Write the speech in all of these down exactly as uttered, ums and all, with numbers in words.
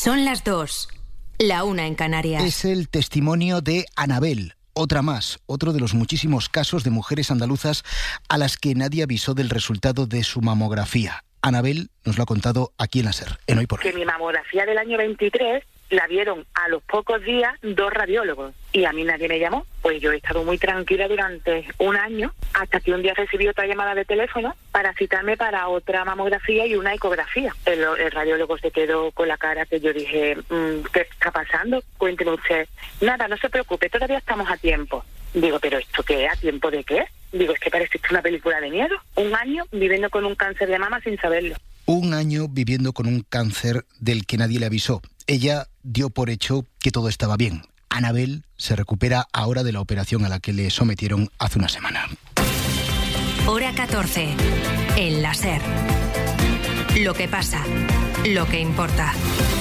Son las dos, la una en Canarias. Es el testimonio de Anabel, otra más, otro de los muchísimos casos de mujeres andaluzas a las que nadie avisó del resultado de su mamografía. Anabel nos lo ha contado aquí en la SER, en Hoy por Hoy. Que mi mamografía del año veintitrés la vieron a los pocos días dos radiólogos y a mí nadie me llamó. Pues yo he estado muy tranquila durante un año hasta que un día recibí otra llamada de teléfono para citarme para otra mamografía y una ecografía. El, el radiólogo se quedó con la cara que yo dije, mmm, ¿qué está pasando? Cuénteme usted. Nada, no se preocupe, todavía estamos a tiempo. Digo, ¿pero esto qué es? ¿A tiempo de qué? Digo, es que parece esto una película de miedo. Un año viviendo con un cáncer de mama sin saberlo. Un año viviendo con un cáncer del que nadie le avisó. Ella dio por hecho que todo estaba bien. Anabel se recupera ahora de la operación a la que le sometieron hace una semana. Hora catorce, en la SER. Lo que pasa, lo que importa.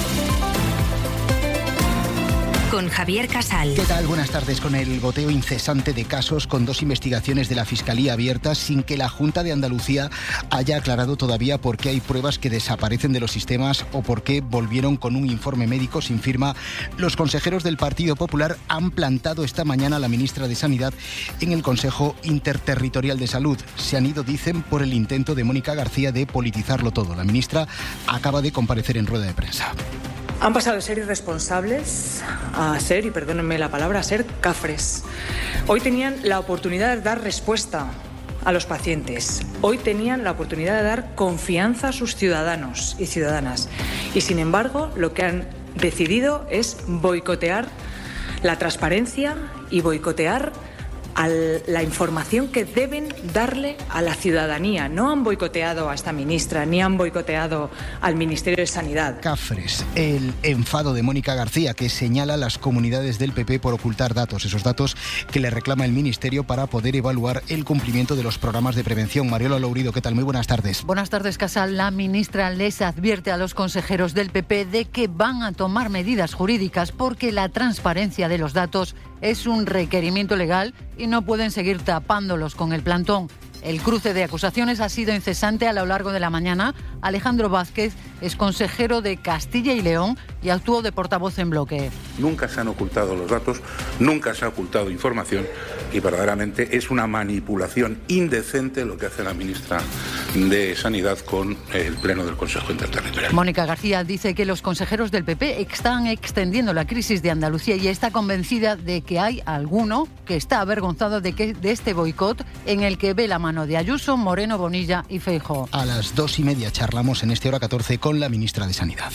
Con Javier Casal. ¿Qué tal? Buenas tardes. Con el goteo incesante de casos, con dos investigaciones de la Fiscalía abiertas, sin que la Junta de Andalucía haya aclarado todavía por qué hay pruebas que desaparecen de los sistemas o por qué volvieron con un informe médico sin firma, los consejeros del Partido Popular han plantado esta mañana a la ministra de Sanidad en el Consejo Interterritorial de Salud. Se han ido, dicen, por el intento de Mónica García de politizarlo todo. La ministra acaba de comparecer en rueda de prensa. Han pasado de ser irresponsables a ser, y perdónenme la palabra, a ser cafres. Hoy tenían la oportunidad de dar respuesta a los pacientes. Hoy tenían la oportunidad de dar confianza a sus ciudadanos y ciudadanas. Y sin embargo, lo que han decidido es boicotear la transparencia y boicotear a la información que deben darle a la ciudadanía. No han boicoteado a esta ministra, ni han boicoteado al Ministerio de Sanidad. Cafres, el enfado de Mónica García, que señala a las comunidades del P P por ocultar datos, esos datos que le reclama el Ministerio para poder evaluar el cumplimiento de los programas de prevención. Mariola Lourido, ¿qué tal? Muy buenas tardes. Buenas tardes, Casal. La ministra les advierte a los consejeros del P P de que van a tomar medidas jurídicas porque la transparencia de los datos es un requerimiento legal y no pueden seguir tapándolos con el plantón. El cruce de acusaciones ha sido incesante a lo largo de la mañana. Alejandro Vázquez es consejero de Castilla y León y actuó de portavoz en bloque. Nunca se han ocultado los datos, nunca se ha ocultado información y verdaderamente es una manipulación indecente lo que hace la ministra de Sanidad con el Pleno del Consejo Interterritorial. Mónica García dice que los consejeros del P P están extendiendo la crisis de Andalucía y está convencida de que hay alguno que está avergonzado de, que, de este boicot en el que ve la mano de Ayuso, Moreno, Bonilla y Feijóo. A las dos y media charlamos en este Hora catorce con la ministra de Sanidad.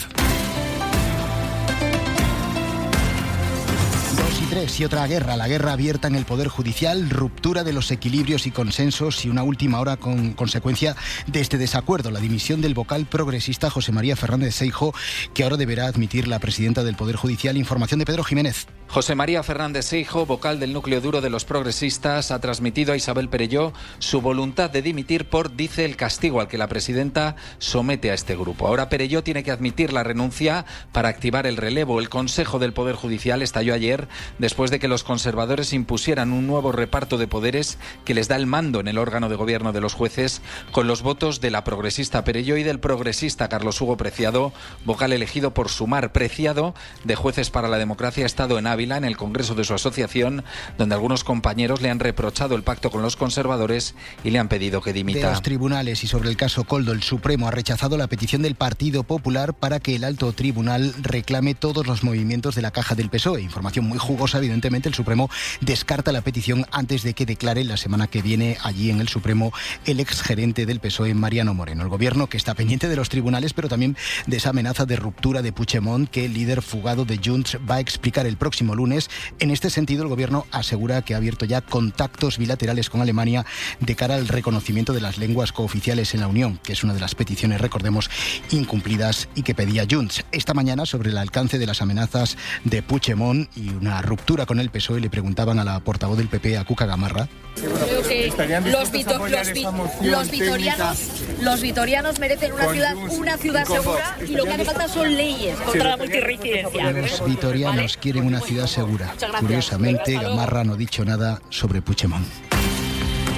Y tres y otra guerra, la guerra abierta en el Poder Judicial, ruptura de los equilibrios y consensos y una última hora con consecuencia de este desacuerdo, la dimisión del vocal progresista José María Fernández Seijo, que ahora deberá admitir la presidenta del Poder Judicial. Información de Pedro Jiménez. José María Fernández Seijo, vocal del núcleo duro de los progresistas, ha transmitido a Isabel Perelló su voluntad de dimitir por, dice, el castigo al que la presidenta somete a este grupo. Ahora Perelló tiene que admitir la renuncia para activar el relevo. El Consejo del Poder Judicial estalló ayer después de que los conservadores impusieran un nuevo reparto de poderes que les da el mando en el órgano de gobierno de los jueces, con los votos de la progresista Perelló y del progresista Carlos Hugo Preciado, vocal elegido por Sumar. Preciado, de Jueces para la Democracia, ha estado en Ávila, en el congreso de su asociación, donde algunos compañeros le han reprochado el pacto con los conservadores y le han pedido que dimita. De los tribunales y sobre el caso Koldo, el Supremo ha rechazado la petición del Partido Popular para que el alto tribunal reclame todos los movimientos de la caja del P S O E. Información muy jugosa, evidentemente. El Supremo descarta la petición antes de que declare la semana que viene allí en el Supremo el exgerente del P S O E, Mariano Moreno. El gobierno, que está pendiente de los tribunales, pero también de esa amenaza de ruptura de Puigdemont, que el líder fugado de Junts va a explicar el próximo lunes. En este sentido, el gobierno asegura que ha abierto ya contactos bilaterales con Alemania de cara al reconocimiento de las lenguas cooficiales en la Unión, que es una de las peticiones, recordemos, incumplidas y que pedía Junts. Esta mañana, sobre el alcance de las amenazas de Puigdemont y una ruptura con el P S O E, le preguntaban a la portavoz del P P, a Cuca Gamarra. Creo que los, vito los, vi los, vitorianos, los vitorianos merecen una ciudad, una ciudad segura y lo que hace falta son leyes contra la multiresidencia. Los vitorianos quieren una ciudad segura. Curiosamente, Gamarra no ha dicho nada sobre Puigdemont.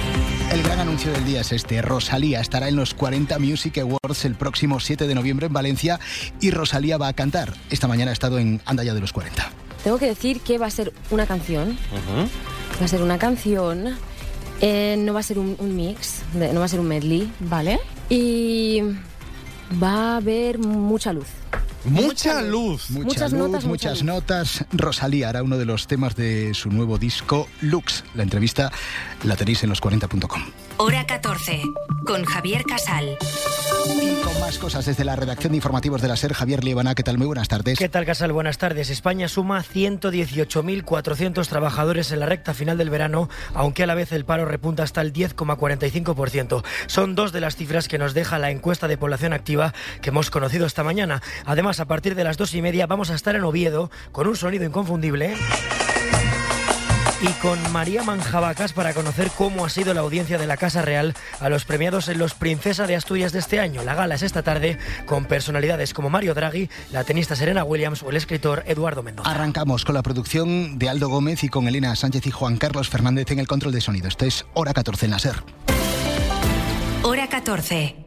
El gran anuncio del día es este. Rosalía estará en los cuarenta Music Awards el próximo siete de noviembre en Valencia y Rosalía va a cantar. Esta mañana ha estado en Andaya de los cuarenta. Tengo que decir que va a ser una canción. Uh-huh. Va a ser una canción. Eh, no va a ser un, un mix, de, no va a ser un medley. Vale. Y va a haber mucha luz. Mucha luz. Mucha muchas luz, notas, muchas mucha notas. Rosalía hará uno de los temas de su nuevo disco, Lux. La entrevista la tenéis en los cuarenta punto com. Hora catorce, con Javier Casal. Y con más cosas desde la redacción de informativos de la SER, Javier Liebana. ¿Qué tal? Muy buenas tardes. ¿Qué tal, Casal? Buenas tardes. España suma ciento dieciocho mil cuatrocientos trabajadores en la recta final del verano, aunque a la vez el paro repunta hasta el diez coma cuarenta y cinco por ciento. Son dos de las cifras que nos deja la encuesta de población activa que hemos conocido esta mañana. Además, a partir de las dos y media vamos a estar en Oviedo con un sonido inconfundible y con María Manjabacas para conocer cómo ha sido la audiencia de la Casa Real a los premiados en los Princesa de Asturias de este año. La gala es esta tarde con personalidades como Mario Draghi, la tenista Serena Williams o el escritor Eduardo Mendoza. Arrancamos con la producción de Aldo Gómez y con Elena Sánchez y Juan Carlos Fernández en el control de sonido. Esto es Hora catorce en la SER. Hora catorce.